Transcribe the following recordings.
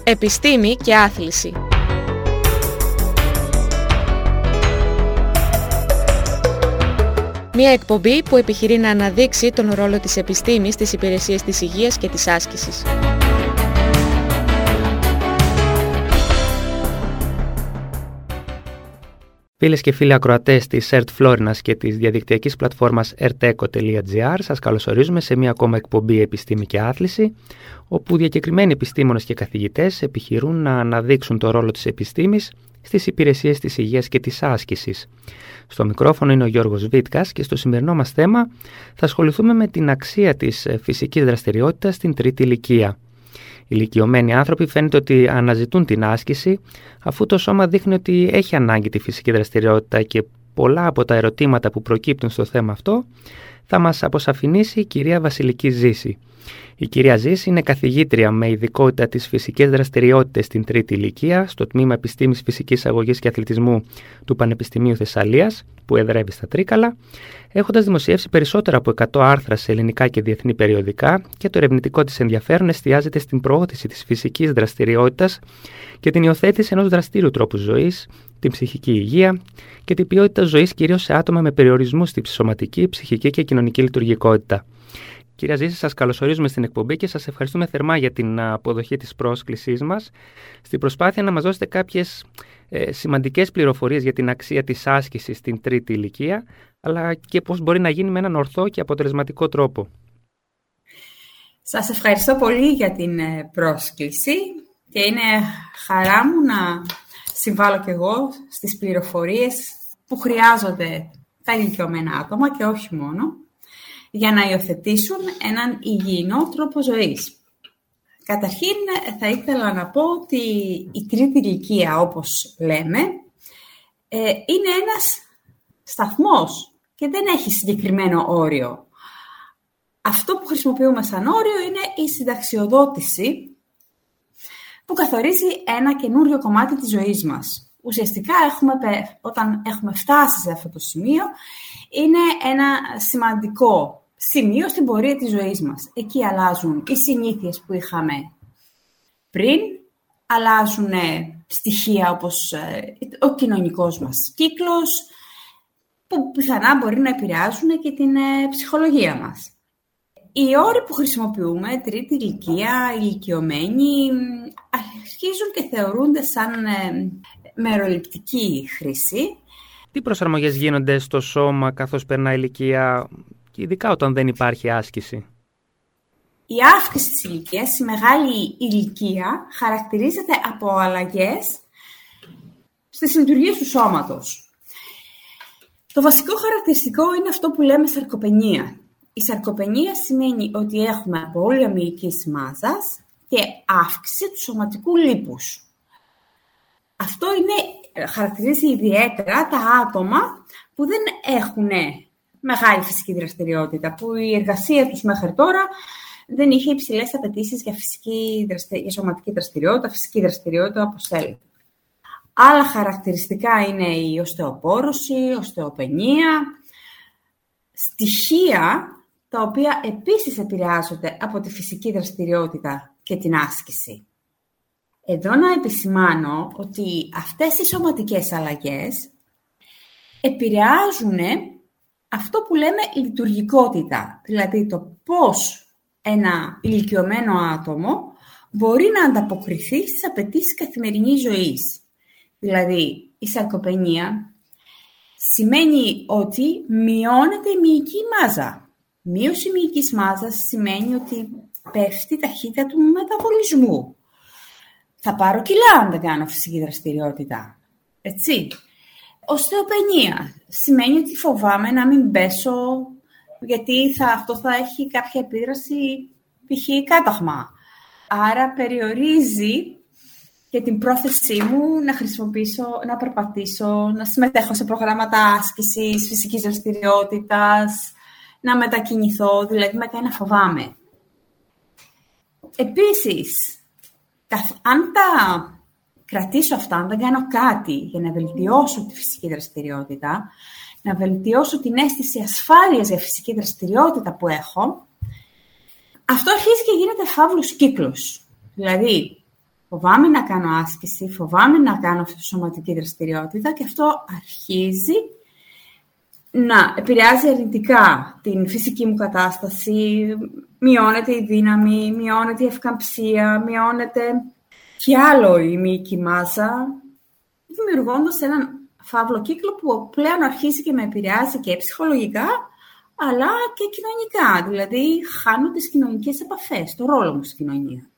Επιστήμη και άθληση. Μια εκπομπή που επιχειρεί να αναδείξει τον ρόλο της επιστήμης στις υπηρεσίες της υγείας και της άσκησης. Φίλες και φίλοι ακροατές της ΕΡΤ Φλόρινας και της διαδικτυακής πλατφόρμας erteco.gr, σας καλωσορίζουμε σε μια ακόμα εκπομπή Επιστήμη και Άθληση, όπου διακεκριμένοι επιστήμονες και καθηγητές επιχειρούν να αναδείξουν το ρόλο της επιστήμης στις υπηρεσίες της υγείας και της άσκησης. Στο μικρόφωνο είναι ο Γιώργος Βίτκας και στο σημερινό μας θέμα θα ασχοληθούμε με την αξία της φυσικής δραστηριότητας στην τρίτη ηλικία. Οι ηλικιωμένοι άνθρωποι φαίνεται ότι αναζητούν την άσκηση, αφού το σώμα δείχνει ότι έχει ανάγκη τη φυσική δραστηριότητα, και πολλά από τα ερωτήματα που προκύπτουν στο θέμα αυτό θα μας αποσαφηνίσει η κυρία Βασιλική Ζήση. Η κυρία Ζήση είναι καθηγήτρια με ειδικότητα τις φυσικές δραστηριότητες στην τρίτη ηλικία στο Τμήμα Επιστήμης Φυσικής Αγωγής και Αθλητισμού του Πανεπιστημίου Θεσσαλίας, που εδρεύει στα Τρίκαλα, έχοντας δημοσιεύσει περισσότερα από 100 άρθρα σε ελληνικά και διεθνή περιοδικά, και το ερευνητικό της ενδιαφέρον εστιάζεται στην προώθηση της φυσικής δραστηριότητας και την υιοθέτηση ενός δραστήριου τρόπου ζωής, την ψυχική υγεία και την ποιότητα ζωής κυρίως σε άτομα με περιορισμούς στη σωματική, ψυχική και κοινωνική λειτουργικότητα. Κυρία Ζήση, σας καλωσορίζουμε στην εκπομπή και σας ευχαριστούμε θερμά για την αποδοχή της πρόσκλησής μας, στην προσπάθεια να μας δώσετε κάποιες σημαντικές πληροφορίες για την αξία της άσκησης στην τρίτη ηλικία, αλλά και πώς μπορεί να γίνει με έναν ορθό και αποτελεσματικό τρόπο. Σας ευχαριστώ πολύ για την πρόσκληση και είναι χαρά μου να συμβάλλω κι εγώ στις πληροφορίες που χρειάζονται τα ηλικιωμένα άτομα και όχι μόνο, για να υιοθετήσουν έναν υγιεινό τρόπο ζωής. Καταρχήν θα ήθελα να πω ότι η τρίτη ηλικία, όπως λέμε, είναι ένας σταθμός και δεν έχει συγκεκριμένο όριο. Αυτό που χρησιμοποιούμε σαν όριο είναι η συνταξιοδότηση, που καθορίζει ένα καινούριο κομμάτι της ζωής μας. Ουσιαστικά όταν έχουμε φτάσει σε αυτό το σημείο, είναι ένα σημαντικό σημείο στην πορεία της ζωής μας. Εκεί αλλάζουν οι συνήθειες που είχαμε πριν, αλλάζουν στοιχεία όπως ο κοινωνικός μας κύκλος, που πιθανά μπορεί να επηρεάζουν και την ψυχολογία μας. Οι όροι που χρησιμοποιούμε, τρίτη ηλικία, ηλικιωμένοι, αρχίζουν και θεωρούνται σαν μεροληπτική χρήση. Τι προσαρμογές γίνονται στο σώμα καθώς περνά ηλικία, και ειδικά όταν δεν υπάρχει άσκηση? Η αύξηση της ηλικίας, η μεγάλη ηλικία, χαρακτηρίζεται από αλλαγές στις λειτουργίες του σώματος. Το βασικό χαρακτηριστικό είναι αυτό που λέμε σαρκοπενία. Η σαρκοπενία σημαίνει ότι έχουμε απώλεια μυϊκής μάζας και αύξηση του σωματικού λίπους. Αυτό χαρακτηρίζει ιδιαίτερα τα άτομα που δεν έχουν μεγάλη φυσική δραστηριότητα, που η εργασία τους μέχρι τώρα δεν είχε υψηλές απαιτήσεις για σωματική δραστηριότητα, φυσική δραστηριότητα, όπως θέλετε. Άλλα χαρακτηριστικά είναι η οστεοπόρωση, η οστεοπενία, στοιχεία τα οποία επίσης επηρεάζονται από τη φυσική δραστηριότητα και την άσκηση. Εδώ να επισημάνω ότι αυτές οι σωματικές αλλαγές επηρεάζουν αυτό που λέμε λειτουργικότητα, δηλαδή το πώς ένα ηλικιωμένο άτομο μπορεί να ανταποκριθεί στις απαιτήσεις καθημερινής ζωής. Δηλαδή, η σαρκοπενία σημαίνει ότι μειώνεται η μυϊκή μάζα. Μείωση μυϊκής μάζας σημαίνει ότι πέφτει η ταχύτητα του μεταβολισμού. Θα πάρω κιλά αν δεν κάνω φυσική δραστηριότητα. Έτσι. Οστεοπενία σημαίνει ότι φοβάμαι να μην πέσω, γιατί αυτό θα έχει κάποια επίδραση, π.χ. κάταγμα. Άρα περιορίζει και την πρόθεσή μου να χρησιμοποιήσω, να περπατήσω, να συμμετέχω σε προγράμματα άσκησης, φυσικής δραστηριότητας, να μετακινηθώ, δηλαδή με κάνει να φοβάμαι. Επίσης, αν τα κρατήσω αυτά, αν δεν κάνω κάτι για να βελτιώσω τη φυσική δραστηριότητα, να βελτιώσω την αίσθηση ασφάλειας για φυσική δραστηριότητα που έχω, αυτό αρχίζει και γίνεται φαύλος κύκλος. Δηλαδή, Φοβάμαι να κάνω άσκηση, φοβάμαι να κάνω σωματική δραστηριότητα και αυτό αρχίζει να επηρεάζει αρνητικά την φυσική μου κατάσταση, μειώνεται η δύναμη, μειώνεται η ευκαμψία, μειώνεται και άλλο η μυϊκή μάζα, δημιουργώντας έναν φαύλο κύκλο που πλέον αρχίζει και με επηρεάζει και ψυχολογικά, αλλά και κοινωνικά. Δηλαδή, χάνω τις κοινωνικές επαφές, το ρόλο μου στην κοινωνία.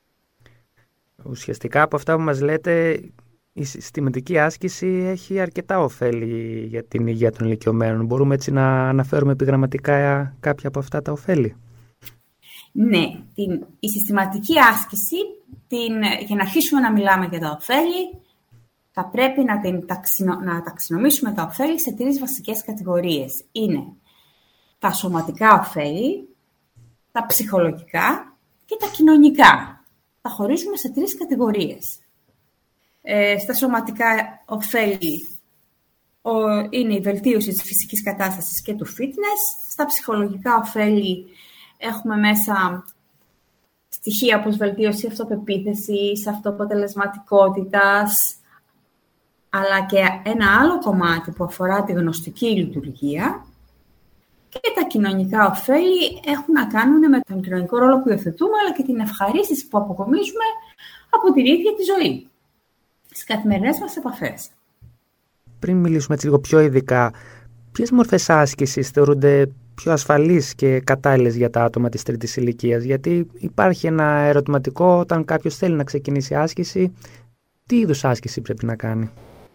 Ουσιαστικά από αυτά που μας λέτε, η συστηματική άσκηση έχει αρκετά ωφέλη για την υγεία των ηλικιωμένων. Μπορούμε έτσι να αναφέρουμε επιγραμματικά κάποια από αυτά τα ωφέλη? Ναι, η συστηματική άσκηση, για να αρχίσουμε να μιλάμε για τα ωφέλη, θα πρέπει να ταξινομήσουμε τα ωφέλη σε 3 βασικές κατηγορίες. Είναι τα σωματικά ωφέλη, τα ψυχολογικά και τα κοινωνικά. Τα χωρίζουμε σε 3 κατηγορίες. Στα σωματικά ωφέλη είναι η βελτίωση της φυσικής κατάστασης και του fitness. Στα ψυχολογικά ωφέλη έχουμε μέσα στοιχεία όπως βελτίωση αυτοπεποίθησης, αυτοαποτελεσματικότητας, αλλά και ένα άλλο κομμάτι που αφορά τη γνωστική λειτουργία. Και τα κοινωνικά ωφέλη έχουν να κάνουν με τον κοινωνικό ρόλο που υιοθετούμε, αλλά και την ευχαρίστηση που αποκομίζουμε από την ίδια τη ζωή, στις καθημερινές μας επαφές. Πριν μιλήσουμε έτσι λίγο πιο ειδικά, ποιες μορφές άσκησης θεωρούνται πιο ασφαλείς και κατάλληλες για τα άτομα της τρίτης ηλικίας? Γιατί υπάρχει ένα ερωτηματικό όταν κάποιος θέλει να ξεκινήσει άσκηση, τι είδους άσκηση πρέπει να κάνει?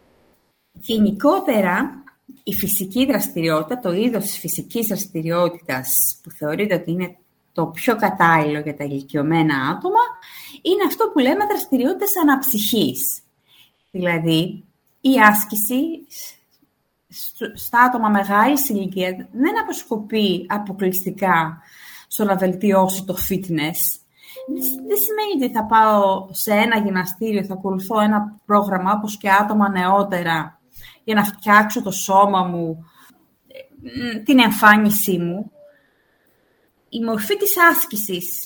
Γενικότερα, η φυσική δραστηριότητα, το είδος της φυσικής δραστηριότητας που θεωρείται ότι είναι το πιο κατάλληλο για τα ηλικιωμένα άτομα, είναι αυτό που λέμε δραστηριότητες αναψυχής. Δηλαδή, η άσκηση στα άτομα μεγάλης ηλικίας δεν αποσκοπεί αποκλειστικά στο να βελτιώσει το fitness. Δεν σημαίνει ότι θα πάω σε ένα γυμναστήριο, θα ακολουθώ ένα πρόγραμμα όπως και άτομα νεότερα για να φτιάξω το σώμα μου, την εμφάνισή μου. Η μορφή της άσκησης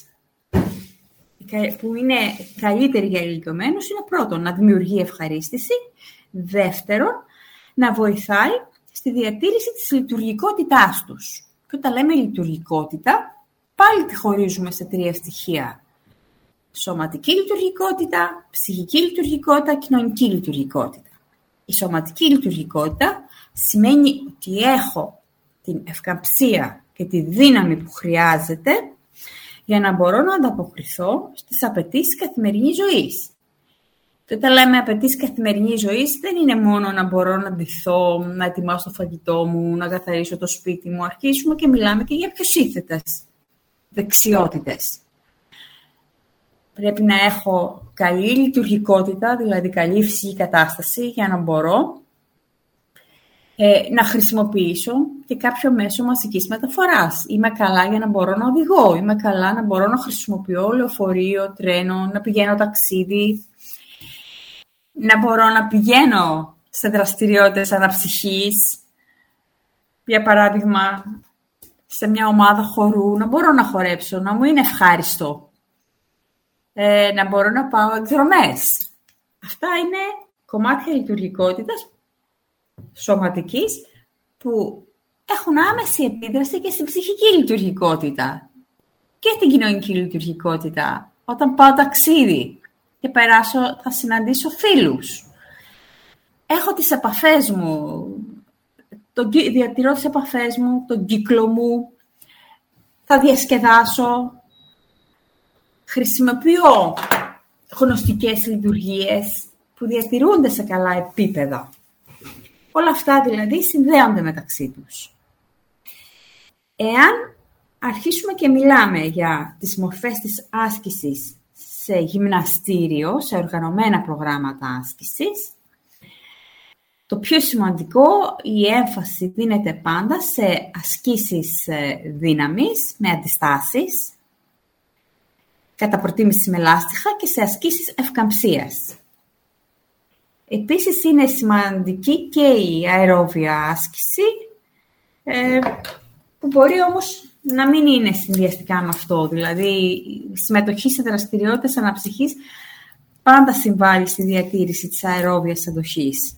που είναι καλύτερη για ηλικιωμένους είναι πρώτον να δημιουργεί ευχαρίστηση, δεύτερον να βοηθάει στη διατήρηση της λειτουργικότητάς τους. Και όταν λέμε λειτουργικότητα, πάλι τη χωρίζουμε σε 3 στοιχεία. Σωματική λειτουργικότητα, ψυχική λειτουργικότητα, κοινωνική λειτουργικότητα. Η σωματική λειτουργικότητα σημαίνει ότι έχω την ευκαμψία και τη δύναμη που χρειάζεται για να μπορώ να ανταποκριθώ στις απαιτήσεις καθημερινής ζωής. Και όταν λέμε απαιτήσεις καθημερινής ζωής, δεν είναι μόνο να μπορώ να ντυθώ, να ετοιμάσω το φαγητό μου, να καθαρίσω το σπίτι μου. Αρχίζουμε και μιλάμε και για πιο σύνθετες δεξιότητες. Πρέπει να έχω καλή λειτουργικότητα, δηλαδή καλή φυσική κατάσταση, για να μπορώ να χρησιμοποιήσω και κάποιο μέσο μαζικής μεταφοράς. Είμαι καλά για να μπορώ να οδηγώ, είμαι καλά να μπορώ να χρησιμοποιώ λεωφορείο, τρένο, να πηγαίνω ταξίδι, να μπορώ να πηγαίνω σε δραστηριότητες αναψυχής, για παράδειγμα, σε μια ομάδα χορού, να μπορώ να χορέψω, να μου είναι ευχάριστο. Να μπορώ να πάω εκδρομές. Αυτά είναι κομμάτια λειτουργικότητας σωματικής που έχουν άμεση επίδραση και στην ψυχική λειτουργικότητα και στην κοινωνική λειτουργικότητα. Όταν πάω ταξίδι και περάσω, θα συναντήσω φίλους. Έχω τις επαφές μου, διατηρώ τις επαφές μου, τον κύκλο μου, θα διασκεδάσω. Χρησιμοποιώ γνωστικές λειτουργίες που διατηρούνται σε καλά επίπεδα. Όλα αυτά δηλαδή συνδέονται μεταξύ τους. Εάν αρχίσουμε και μιλάμε για τις μορφές της άσκησης σε γυμναστήριο, σε οργανωμένα προγράμματα άσκησης, το πιο σημαντικό, η έμφαση δίνεται πάντα σε ασκήσεις δύναμης με αντιστάσεις, κατά προτίμηση με λάστιχα και σε ασκήσεις ευκαμψίας. Επίσης είναι σημαντική και η αερόβια άσκηση, που μπορεί όμως να μην είναι συνδυαστικά με αυτό. Δηλαδή, η συμμετοχή σε δραστηριότητες αναψυχής πάντα συμβάλλει στη διατήρηση της αερόβιας αντοχής.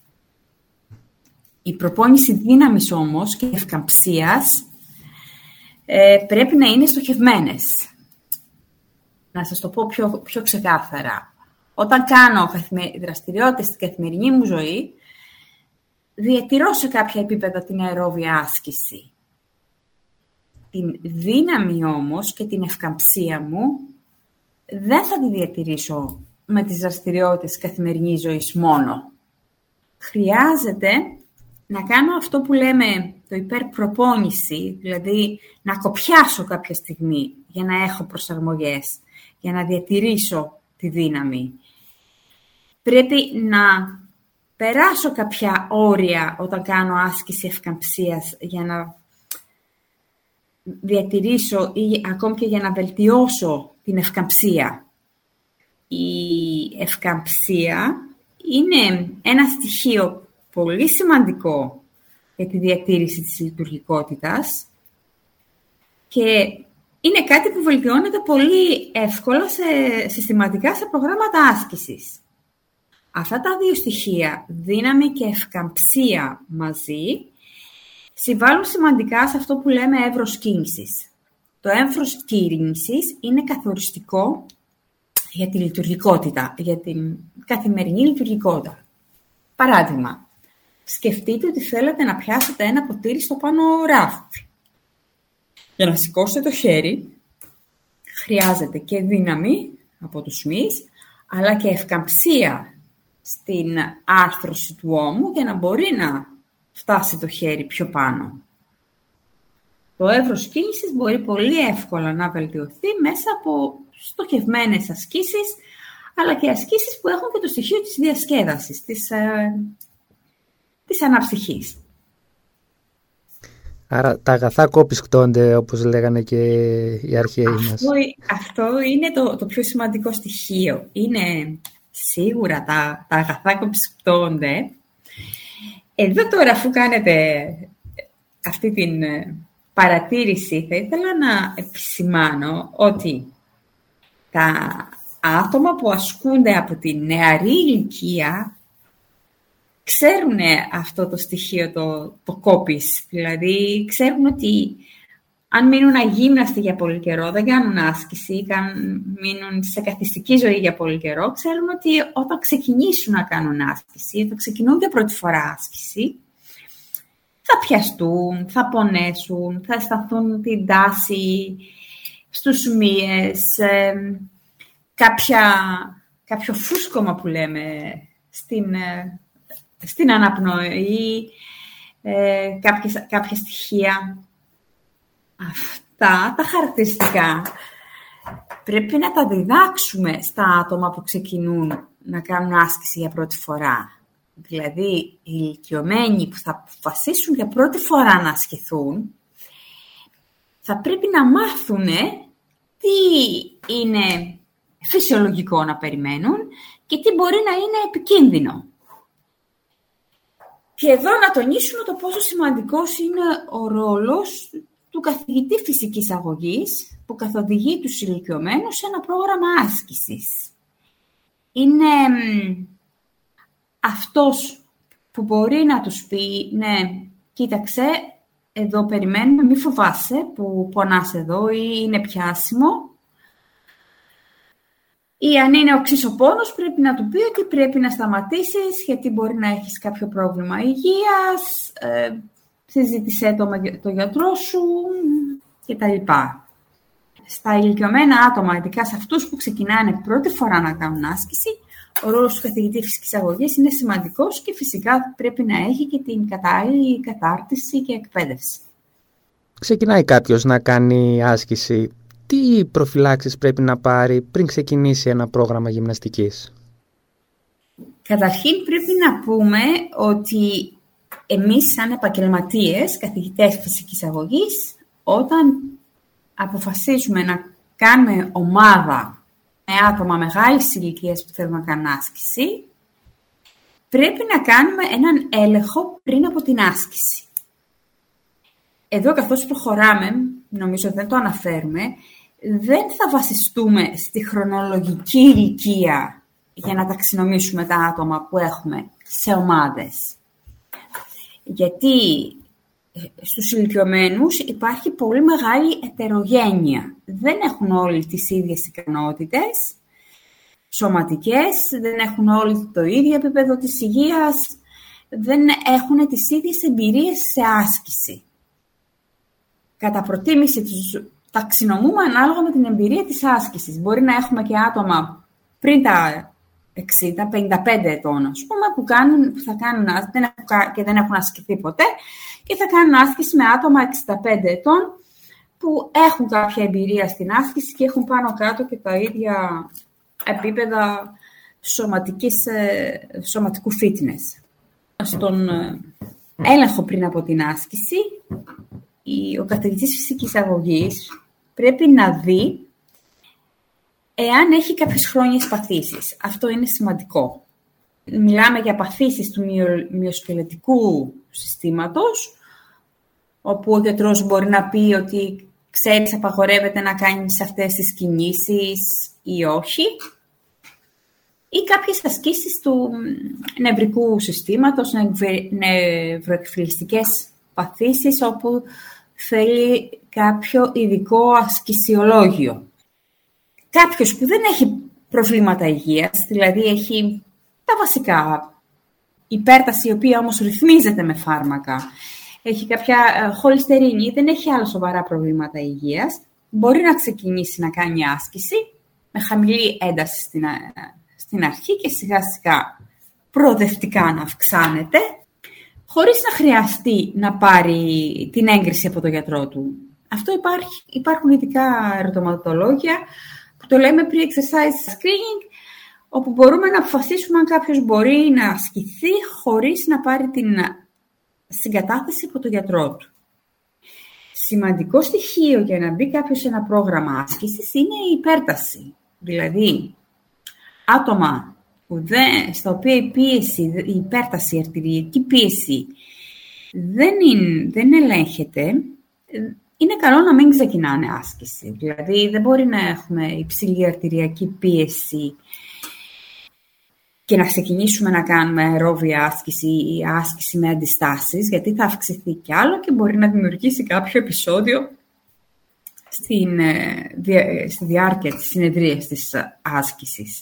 Η προπόνηση δύναμης όμως και ευκαμψίας πρέπει να είναι στοχευμένες. Να σας το πω πιο ξεκάθαρα. Όταν κάνω δραστηριότητες στην καθημερινή μου ζωή, διατηρώ σε κάποια επίπεδα την αερόβια άσκηση. Την δύναμη όμως και την ευκαμψία μου δεν θα τη διατηρήσω με τις δραστηριότητες της καθημερινής ζωής μόνο. Χρειάζεται να κάνω αυτό που λέμε το υπερπροπόνηση, δηλαδή να κοπιάσω κάποια στιγμή για να έχω προσαρμογές, για να διατηρήσω τη δύναμη. Πρέπει να περάσω κάποια όρια όταν κάνω άσκηση ευκαμψίας για να διατηρήσω ή ακόμη και για να βελτιώσω την ευκαμψία. Η ευκαμψία είναι ένα στοιχείο πολύ σημαντικό για τη διατήρηση της λειτουργικότητας και είναι κάτι που βελτιώνεται πολύ εύκολα συστηματικά σε προγράμματα άσκησης. Αυτά τα δύο στοιχεία, δύναμη και ευκαμψία μαζί, συμβάλλουν σημαντικά σε αυτό που λέμε εύρος κίνησης. Το εύρος κίνησης είναι καθοριστικό για τη λειτουργικότητα, για την καθημερινή λειτουργικότητα. Παράδειγμα, σκεφτείτε ότι θέλετε να πιάσετε ένα ποτήρι στο πάνω ράφι. Για να σηκώσετε το χέρι, χρειάζεται και δύναμη από τους μυς, αλλά και ευκαμψία στην άρθρωση του ώμου για να μπορεί να φτάσει το χέρι πιο πάνω. Το εύρος κίνησης μπορεί πολύ εύκολα να βελτιωθεί μέσα από στοχευμένες ασκήσεις, αλλά και ασκήσεις που έχουν και το στοιχείο της διασκέδασης, της αναψυχής. Άρα τα αγαθά κόπισκτώνται, όπως λέγανε και οι αρχαίοι μας. Αυτό είναι το πιο σημαντικό στοιχείο. Είναι σίγουρα τα αγαθά κόπισκτώνται. Εδώ τώρα, αφού κάνετε αυτή την παρατήρηση, θα ήθελα να επισημάνω ότι τα άτομα που ασκούνται από τη νεαρή ηλικία ξέρουν αυτό το στοιχείο, το κόπις. Δηλαδή, ξέρουν ότι αν μείνουν αγύμναστοι για πολύ καιρό, δεν κάνουν άσκηση, μείνουν σε καθιστική ζωή για πολύ καιρό, ξέρουν ότι όταν ξεκινήσουν να κάνουν άσκηση, όταν ξεκινούν για πρώτη φορά άσκηση, θα πιαστούν, θα πονέσουν, θα αισθανθούν την τάση στους μύες, κάποιο φούσκωμα που λέμε στην αναπνοή, κάποια στοιχεία. Αυτά τα χαρακτηριστικά πρέπει να τα διδάξουμε στα άτομα που ξεκινούν να κάνουν άσκηση για πρώτη φορά. Δηλαδή, οι ηλικιωμένοι που θα αποφασίσουν για πρώτη φορά να ασκηθούν, θα πρέπει να μάθουν τι είναι φυσιολογικό να περιμένουν και τι μπορεί να είναι επικίνδυνο. Και εδώ να τονίσουμε το πόσο σημαντικός είναι ο ρόλος του καθηγητή φυσικής αγωγής που καθοδηγεί τους ηλικιωμένους σε ένα πρόγραμμα άσκησης. Είναι αυτός που μπορεί να τους πει, ναι, κοίταξε, εδώ περιμένουμε, μη φοβάσαι που πονάς εδώ ή είναι πιάσιμο. Ή αν είναι οξύς ο πόνος, πρέπει να του πει ότι πρέπει να σταματήσεις γιατί μπορεί να έχεις κάποιο πρόβλημα υγείας, συζήτησέ το με τον γιατρό σου κτλ. Στα ηλικιωμένα άτομα, ειδικά σε αυτούς που ξεκινάνε πρώτη φορά να κάνουν άσκηση, ο ρόλος του καθηγητή φυσικής αγωγής είναι σημαντικός και φυσικά πρέπει να έχει και την κατάλληλη κατάρτιση και εκπαίδευση. Ξεκινάει κάποιος να κάνει άσκηση. Τι προφυλάξεις πρέπει να πάρει πριν ξεκινήσει ένα πρόγραμμα γυμναστικής? Καταρχήν πρέπει να πούμε ότι εμείς σαν επαγγελματίες, καθηγητές φυσικής αγωγής, όταν αποφασίζουμε να κάνουμε ομάδα με άτομα μεγάλης ηλικίας που θέλουν να κάνουν άσκηση, πρέπει να κάνουμε έναν έλεγχο πριν από την άσκηση. Εδώ καθώς προχωράμε, νομίζω δεν το αναφέρουμε, δεν θα βασιστούμε στη χρονολογική ηλικία για να ταξινομήσουμε τα άτομα που έχουμε σε ομάδες. Γιατί στους ηλικιωμένους υπάρχει πολύ μεγάλη ετερογένεια. Δεν έχουν όλοι τις ίδιες ικανότητες σωματικές, δεν έχουν όλοι το ίδιο επίπεδο της υγείας, δεν έχουν τις ίδιες εμπειρίες σε άσκηση. Κατά προτίμηση τους ταξινομούμε ανάλογα με την εμπειρία της άσκησης. Μπορεί να έχουμε και άτομα πριν τα 60-55 ετών, ας πούμε, που θα κάνουν και δεν έχουν ασκηθεί ποτέ και θα κάνουν άσκηση με άτομα 65 ετών που έχουν κάποια εμπειρία στην άσκηση και έχουν πάνω κάτω και τα ίδια επίπεδα σωματικού fitness. Στον έλεγχο πριν από την άσκηση, ο καθηγητής φυσικής αγωγής πρέπει να δει εάν έχει κάποιες χρόνιες παθήσεις. Αυτό είναι σημαντικό. Μιλάμε για παθήσεις του μυοσκελετικού συστήματος, όπου ο γιατρός μπορεί να πει ότι ξέρεις απαγορεύεται να κάνεις αυτές τις κινήσεις ή όχι, ή κάποιες ασκήσεις του νευρικού συστήματος, νευροεκφυλιστικές παθήσεις, όπου θέλει κάποιο ειδικό ασκησιολόγιο. Κάποιος που δεν έχει προβλήματα υγείας, δηλαδή έχει τα βασικά, υπέρταση η οποία όμως ρυθμίζεται με φάρμακα, έχει κάποια χολυστερίνη, δεν έχει άλλα σοβαρά προβλήματα υγείας, μπορεί να ξεκινήσει να κάνει άσκηση με χαμηλή ένταση στην αρχή και σιγά σιγά προοδευτικά να αυξάνεται, χωρίς να χρειαστεί να πάρει την έγκριση από τον γιατρό του. Αυτό υπάρχουν ειδικά ερωτηματολόγια που το λέμε pre-exercise screening, όπου μπορούμε να αποφασίσουμε αν κάποιος μπορεί να ασκηθεί χωρίς να πάρει την συγκατάθεση από τον γιατρό του. Σημαντικό στοιχείο για να μπει κάποιος σε ένα πρόγραμμα άσκησης είναι η υπέρταση. Δηλαδή, άτομα στα οποία η υπέρταση, η αρτηριακή πίεση δεν ελέγχεται, είναι καλό να μην ξεκινάνε άσκηση. Δηλαδή, δεν μπορεί να έχουμε υψηλή αρτηριακή πίεση και να ξεκινήσουμε να κάνουμε αερόβια άσκηση ή άσκηση με αντιστάσεις, γιατί θα αυξηθεί κι άλλο και μπορεί να δημιουργήσει κάποιο επεισόδιο στη διάρκεια της συνεδρίας της άσκησης.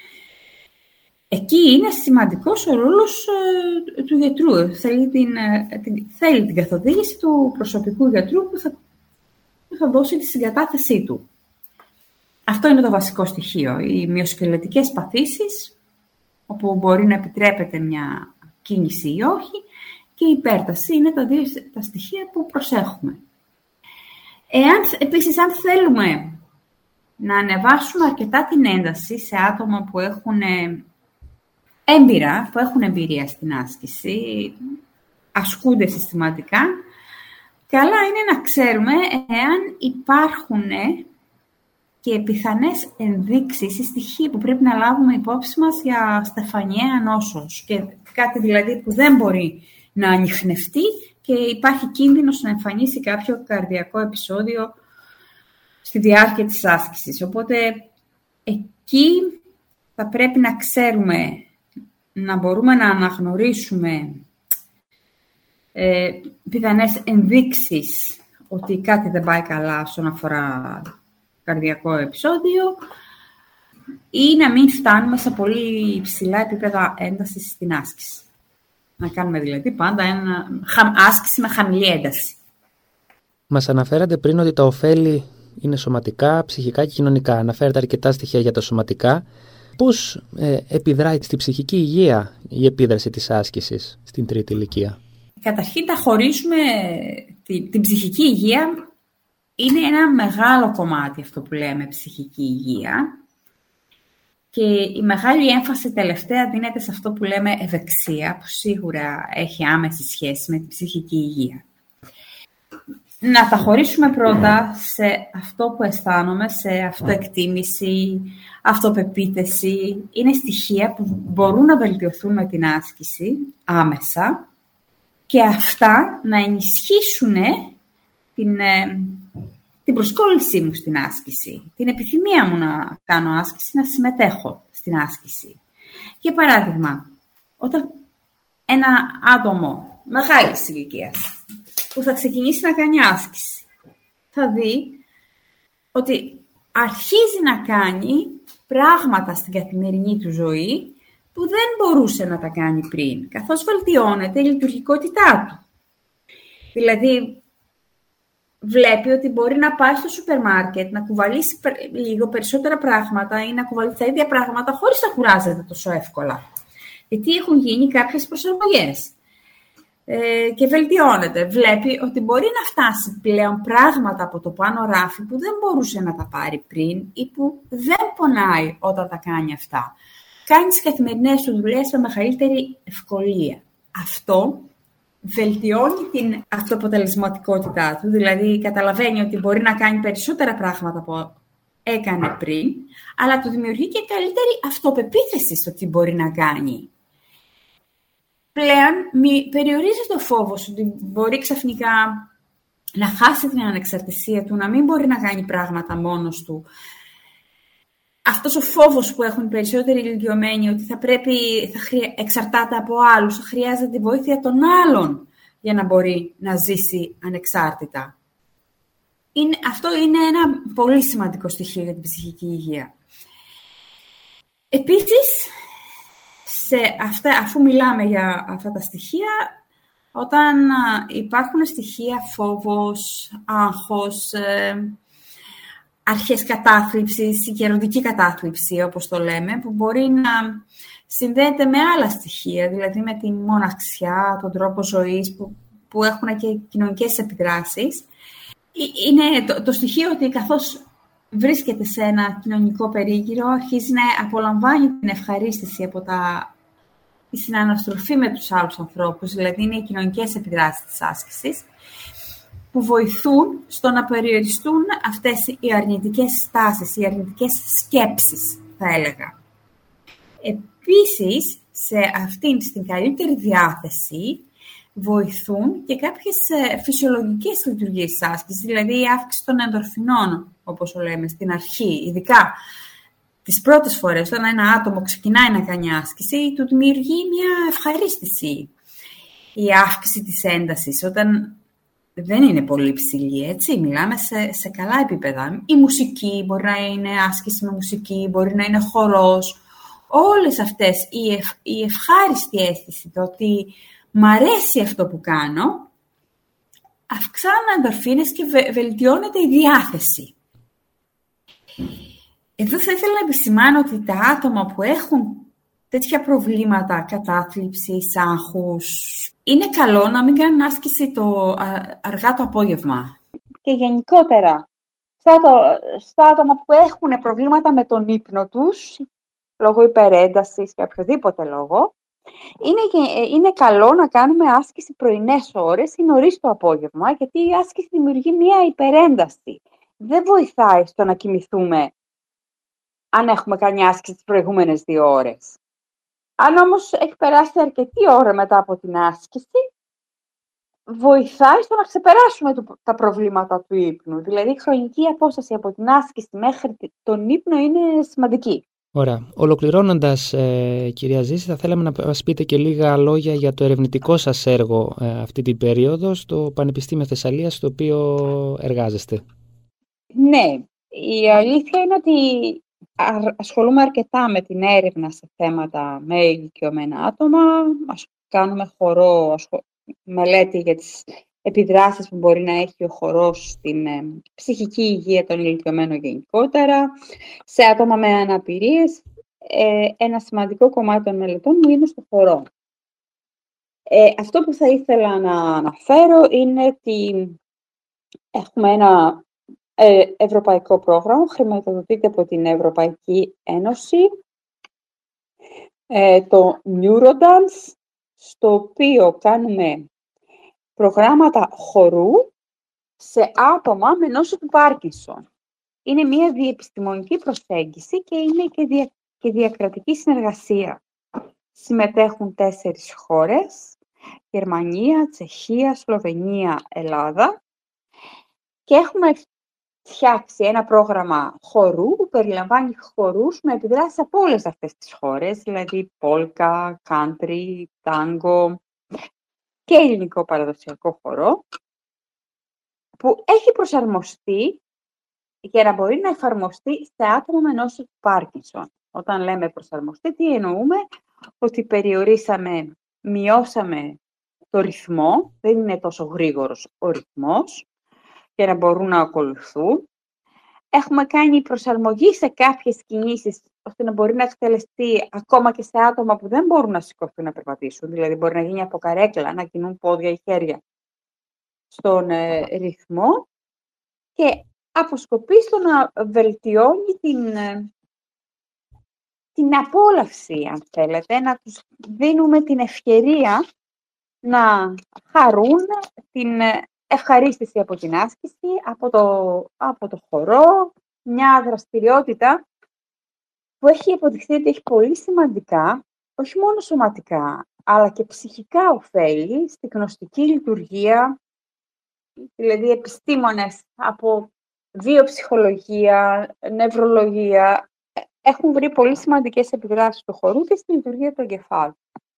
Εκεί είναι σημαντικός ο ρόλος του γιατρού. Θέλει την καθοδήγηση του προσωπικού γιατρού που θα δώσει τη συγκατάθεσή του. Αυτό είναι το βασικό στοιχείο. Οι μυοσκελετικές παθήσεις, όπου μπορεί να επιτρέπεται μια κίνηση ή όχι, και η υπέρταση είναι τα στοιχεία που προσέχουμε. Επίσης, αν θέλουμε να ανεβάσουμε αρκετά την ένταση σε άτομα που έχουν έμπειρα, που έχουν εμπειρία στην άσκηση, ασκούνται συστηματικά, καλά είναι να ξέρουμε εάν υπάρχουν και πιθανές ενδείξεις ή στοιχεία που πρέπει να λάβουμε υπόψη μας για στεφανιαία νόσος και κάτι δηλαδή που δεν μπορεί να ανιχνευτεί και υπάρχει κίνδυνος να εμφανίσει κάποιο καρδιακό επεισόδιο στη διάρκεια της άσκησης. Οπότε εκεί θα πρέπει να ξέρουμε, να μπορούμε να αναγνωρίσουμε πιθανές ενδείξεις ότι κάτι δεν πάει καλά όσον αφορά καρδιακό επεισόδιο ή να μην φτάνουμε σε πολύ υψηλά επίπεδα έντασης στην άσκηση. Να κάνουμε δηλαδή πάντα άσκηση με χαμηλή ένταση. Μας αναφέρατε πριν ότι τα ωφέλη είναι σωματικά, ψυχικά και κοινωνικά. Αναφέρατε αρκετά στοιχεία για τα σωματικά. Πώς επιδράει στη ψυχική υγεία η επίδραση της άσκησης στην τρίτη ηλικία? Καταρχήν τα χωρίζουμε, την ψυχική υγεία είναι ένα μεγάλο κομμάτι αυτό που λέμε ψυχική υγεία και η μεγάλη έμφαση τελευταία δίνεται σε αυτό που λέμε ευεξία, που σίγουρα έχει άμεση σχέση με την ψυχική υγεία. Να τα χωρίσουμε πρώτα σε αυτό που αισθάνομαι, σε αυτοεκτίμηση, αυτοπεποίθηση. Είναι στοιχεία που μπορούν να βελτιωθούν με την άσκηση άμεσα και αυτά να ενισχύσουν την προσκόλλησή μου στην άσκηση, την επιθυμία μου να κάνω άσκηση, να συμμετέχω στην άσκηση. Για παράδειγμα, όταν ένα άτομο μεγάλης ηλικίας που θα ξεκινήσει να κάνει άσκηση, θα δει ότι αρχίζει να κάνει πράγματα στην καθημερινή του ζωή που δεν μπορούσε να τα κάνει πριν, καθώς βελτιώνεται η λειτουργικότητά του. Δηλαδή, βλέπει ότι μπορεί να πάει στο σούπερ μάρκετ, να κουβαλήσει λίγο περισσότερα πράγματα ή να κουβαλήσει τα ίδια πράγματα χωρίς να κουράζεται τόσο εύκολα. Γιατί έχουν γίνει κάποιες προσαρμογές και βελτιώνεται. Βλέπει ότι μπορεί να φτάσει πλέον πράγματα από το πάνω ράφι που δεν μπορούσε να τα πάρει πριν ή που δεν πονάει όταν τα κάνει αυτά. Κάνει τις καθημερινές του δουλειές με μεγαλύτερη ευκολία. Αυτό βελτιώνει την αυτοαποτελεσματικότητά του, δηλαδή καταλαβαίνει ότι μπορεί να κάνει περισσότερα πράγματα από έκανε πριν, αλλά του δημιουργεί και καλύτερη αυτοπεποίθηση στο τι μπορεί να κάνει. Πλέον περιορίζεται ο φόβος ότι μπορεί ξαφνικά να χάσει την ανεξαρτησία του, να μην μπορεί να κάνει πράγματα μόνος του. Αυτός ο φόβος που έχουν οι περισσότεροι ηλικιωμένοι, ότι θα εξαρτάται από άλλους, θα χρειάζεται τη βοήθεια των άλλων για να μπορεί να ζήσει ανεξάρτητα. Αυτό είναι ένα πολύ σημαντικό στοιχείο για την ψυχική υγεία. Επίσης, αφού μιλάμε για αυτά τα στοιχεία, όταν υπάρχουν στοιχεία φόβος, άγχος, αρχές κατάθλιψης, η γεροντική κατάθλιψη, όπως το λέμε, που μπορεί να συνδέεται με άλλα στοιχεία, δηλαδή με τη μοναξιά, τον τρόπο ζωής, που έχουν και κοινωνικές επιδράσεις. Είναι το στοιχείο ότι καθώς βρίσκεται σε ένα κοινωνικό περίγυρο, αρχίζει να απολαμβάνει την ευχαρίστηση από τη συναναστροφή με τους άλλους ανθρώπους, δηλαδή είναι οι κοινωνικές επιδράσεις της άσκησης, που βοηθούν στο να περιοριστούν αυτές οι αρνητικές στάσεις, οι αρνητικές σκέψεις, θα έλεγα. Επίσης, στην καλύτερη διάθεση βοηθούν και κάποιες φυσιολογικές λειτουργίες της άσκησης, δηλαδή η αύξηση των ενδορφινών, όπως το λέμε στην αρχή, ειδικά τις πρώτες φορές, όταν ένα άτομο ξεκινάει να κάνει άσκηση, του δημιουργεί μια ευχαρίστηση. Η αύξηση της έντασης, όταν δεν είναι πολύ ψηλή, έτσι, μιλάμε σε καλά επίπεδα. Η μουσική, μπορεί να είναι άσκηση με μουσική, μπορεί να είναι χορός. Όλες αυτές, η ευχάριστη αίσθηση, το ότι μ' αρέσει αυτό που κάνω, αυξάνουν ενδορφίνες και βελτιώνεται η διάθεση. Εδώ θα ήθελα να επισημάνω ότι τα άτομα που έχουν τέτοια προβλήματα κατάθλιψης, άγχους, είναι καλό να μην κάνουν άσκηση αργά το απόγευμα. Και γενικότερα, στα άτομα που έχουν προβλήματα με τον ύπνο τους, λόγω υπερέντασης και οποιοδήποτε λόγο, είναι καλό να κάνουμε άσκηση πρωινές ώρες ή νωρίς το απόγευμα, γιατί η άσκηση δημιουργεί μια υπερένταση. Δεν βοηθάει στο να κοιμηθούμε αν έχουμε κάνει άσκηση τις προηγούμενες 2 ώρες. Αν όμως έχει περάσει αρκετή ώρα μετά από την άσκηση, βοηθάει στο να ξεπεράσουμε τα προβλήματα του ύπνου. Δηλαδή, η χρονική απόσταση από την άσκηση μέχρι τον ύπνο είναι σημαντική. Ωραία. Ολοκληρώνοντας, κυρία Ζήση, θα θέλαμε να μας πείτε και λίγα λόγια για το ερευνητικό σας έργο αυτή την περίοδο στο Πανεπιστήμιο Θεσσαλίας, στο οποίο εργάζεστε. Ναι, η αλήθεια είναι ότι ασχολούμαι αρκετά με την έρευνα σε θέματα με ηλικιωμένα άτομα. Κάνουμε μελέτη για τις επιδράσεις που μπορεί να έχει ο χορός στην ψυχική υγεία των ηλικιωμένων γενικότερα, σε άτομα με αναπηρίες. Ένα σημαντικό κομμάτι των μελετών μου είναι στο χορό. Αυτό που θα ήθελα να αναφέρω είναι ότι έχουμε ένα ευρωπαϊκό πρόγραμμα, χρηματοδοτείται από την Ευρωπαϊκή Ένωση, το Neurodance, στο οποίο κάνουμε προγράμματα χορού σε άτομα με νόσο του Πάρκινσον. Είναι μια διεπιστημονική προσέγγιση και είναι και διακρατική συνεργασία. Συμμετέχουν 4 χώρες, Γερμανία, Τσεχία, Σλοβενία, Ελλάδα, και έχουμε φτιάξει ένα πρόγραμμα χορού που περιλαμβάνει χορούς με επιδράσεις από όλες αυτές τις χώρες, δηλαδή πόλκα, country, τάγκο και ελληνικό παραδοσιακό χορό, που έχει προσαρμοστεί για να μπορεί να εφαρμοστεί σε άτομα με νόσο του Πάρκινσον. Όταν λέμε προσαρμοστεί, τι εννοούμε? Ότι μειώσαμε το ρυθμό, δεν είναι τόσο γρήγορος ο ρυθμός, για να μπορούν να ακολουθούν. Έχουμε κάνει προσαρμογή σε κάποιες κινήσεις, ώστε να μπορεί να εκτελεστεί ακόμα και σε άτομα που δεν μπορούν να σηκωθούν να περπατήσουν. Δηλαδή, μπορεί να γίνει από καρέκλα, να κινούν πόδια ή χέρια στον ρυθμό και αποσκοπεί στο να βελτιώνει την απόλαυση, αν θέλετε, να τους δίνουμε την ευκαιρία να χαρούν την ευχαρίστηση από την άσκηση, από το χορό, μια δραστηριότητα που έχει αποδειχθεί ότι έχει πολύ σημαντικά, όχι μόνο σωματικά, αλλά και ψυχικά ωφέλη στη γνωστική λειτουργία, δηλαδή επιστήμονες από βιοψυχολογία, νευρολογία, έχουν βρει πολύ σημαντικές επιδράσεις του χορού και στη λειτουργία του εγκεφάλου.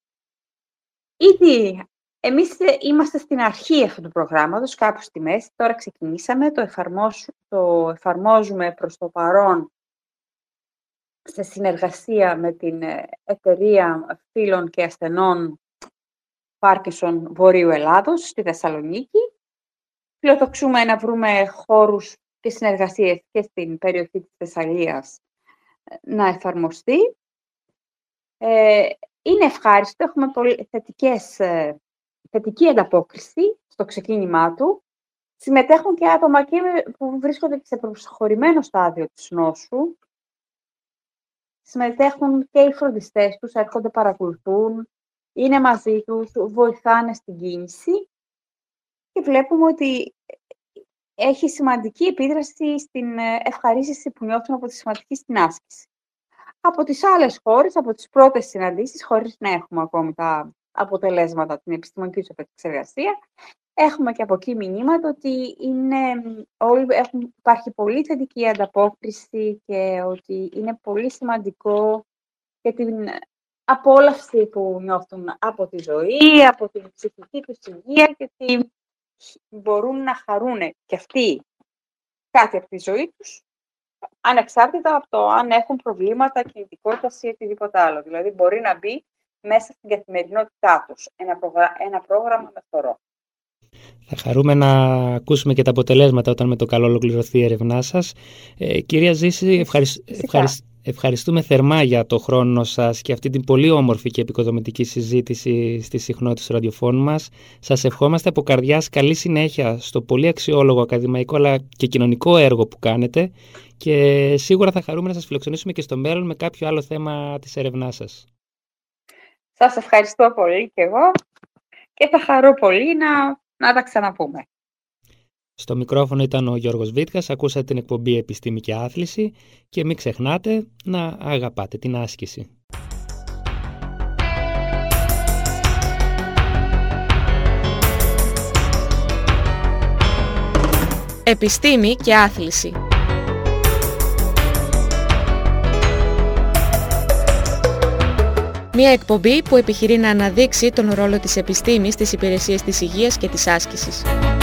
Ήδη εμείς είμαστε στην αρχή αυτού του προγράμματος, κάπου στη μέση. Τώρα ξεκινήσαμε, το εφαρμόζουμε προς το παρόν σε συνεργασία με την εταιρεία φίλων και ασθενών Πάρκινσον Βορείου Ελλάδος στη Θεσσαλονίκη. Φιλοδοξούμε να βρούμε χώρους και συνεργασίες και στην περιοχή της Θεσσαλίας να εφαρμοστεί. Είναι ευχάριστο, έχουμε πολύ θετική ανταπόκριση στο ξεκίνημά του. Συμμετέχουν και άτομα που βρίσκονται σε προχωρημένο στάδιο της νόσου. Συμμετέχουν και οι φροντιστές τους, έρχονται, παρακολουθούν, είναι μαζί τους, βοηθάνε στην κίνηση και βλέπουμε ότι έχει σημαντική επίδραση στην ευχαρίστηση που νιώθουμε από τη σημαντική στην άσκηση. Από τις άλλες χώρες, από τις πρώτες συναντήσεις, χωρίς να έχουμε ακόμη τα αποτελέσματα, την επιστημονική τους επεξεργασία, έχουμε και από εκεί μηνύματα ότι υπάρχει πολύ θετική ανταπόκριση και ότι είναι πολύ σημαντικό για την απόλαυση που νιώθουν από τη ζωή, από την ψυχική τους υγεία και ότι μπορούν να χαρούν και αυτοί κάτι από τη ζωή τους, ανεξάρτητα από το αν έχουν προβλήματα κινητικότητας ή οτιδήποτε άλλο. Δηλαδή, μπορεί να μπει μέσα στην καθημερινότητά τους ένα πρόγραμμα με χορό. Θα χαρούμε να ακούσουμε και τα αποτελέσματα όταν με το καλό ολοκληρωθεί η έρευνά σας. Κυρία Ζήση, ευχαριστούμε θερμά για το χρόνο σας και αυτή την πολύ όμορφη και επικοδομητική συζήτηση στη συχνότητα του ραδιοφώνου μας. Σας ευχόμαστε από καρδιάς καλή συνέχεια στο πολύ αξιόλογο ακαδημαϊκό αλλά και κοινωνικό έργο που κάνετε και σίγουρα θα χαρούμε να σας φιλοξενήσουμε και στο μέλλον με κάποιο άλλο θέμα της έρευνάς σας. Σας ευχαριστώ πολύ και εγώ και θα χαρώ πολύ να τα ξαναπούμε. Στο μικρόφωνο ήταν ο Γιώργος Βίτκας, ακούσατε την εκπομπή Επιστήμη και Άθληση και μην ξεχνάτε να αγαπάτε την άσκηση. Επιστήμη και Άθληση. Μια εκπομπή που επιχειρεί να αναδείξει τον ρόλο της επιστήμης στις υπηρεσίες της υγείας και της άσκησης.